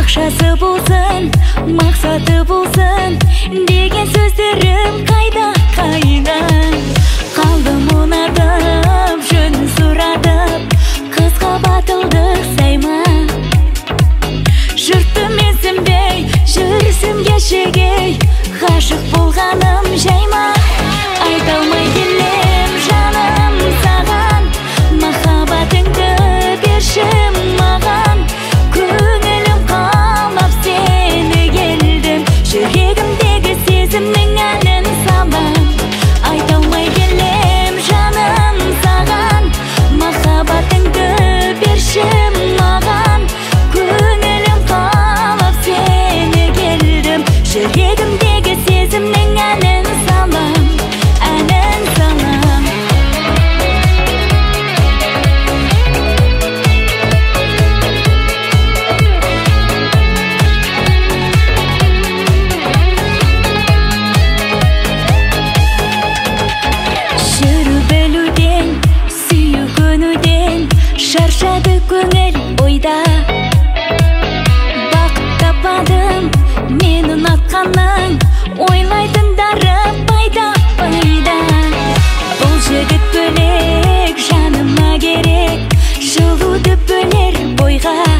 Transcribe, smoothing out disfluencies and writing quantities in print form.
ақшасы болсын, мақсаты болсын деген сөздерім қайда қалдым ұнатып, жөнін сұратып, қызға батылдық сайма. Жұртты менсінбей, жүрсім кешегей, ғашық болғаным жайма. Айта алмай келем жаным саған, махаббатыңды берші маған. Көңілім қалап сені келдім, жүрегімдегі сезімнің әнін салам. Айта алмай келем жаным саған, махаббатыңды берші маған. Көңілім қалап сені келдім, жүрегімдегі сезімнің әнін салам. Шаршады көңіл ойда, бақыт таппадым мен ұнатқаның, ойлайтындары пайда. Бұл жігіт бөлек, жаныма керек, жылуды бөлер бойға.